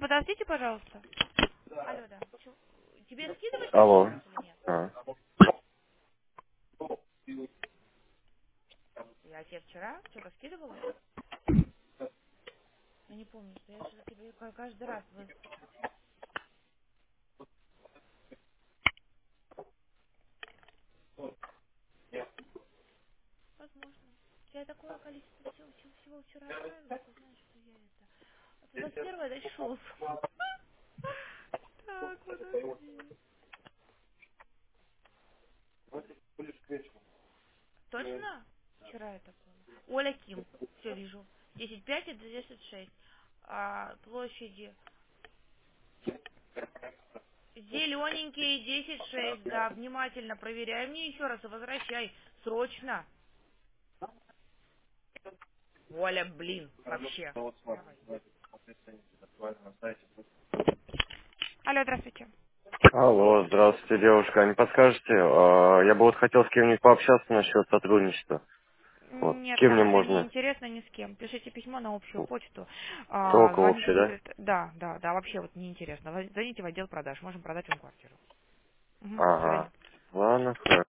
подождите, пожалуйста. Алло, да. Тебе скидывать вообще Алло. сейчас или нет? А. Я тебе вчера что-то скидывала? Я не помню, что я же тебе каждый раз... Возможно. Я такое количество всего вчера отправила, ты знаешь, что я это... Это 21-е, дальше шел. Так, подожди. Точно? Вчера это было. Оля Ким. Все вижу. 10.5 и 10.6. Площади. Зелененькие 10.6. Да, внимательно проверяй мне еще раз и возвращай. Срочно. Оля, блин, вообще. Давай. Алло, здравствуйте. Алло, здравствуйте, девушка. А не подскажете? Я бы вот хотел с кем-нибудь пообщаться насчет сотрудничества. Вот. С Нет, кем мне там уже не можно? интересно ни с кем. Пишите письмо на общую почту. Только Звоните общее, в да? Да, да, да, вообще вот не интересно. Звоните в отдел продаж, можем продать вам квартиру. До Ага. свидания. Ладно, хорошо.